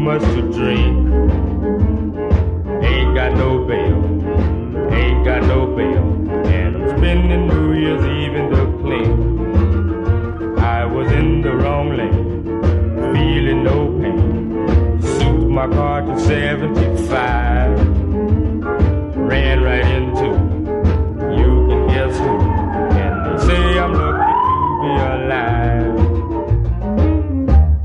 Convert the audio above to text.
much to drink. Ain't got no bail, ain't got no bail, and I'm spending New Year's Eve in the clink. I was in the wrong lane, feeling no pain. Suit my car to 17.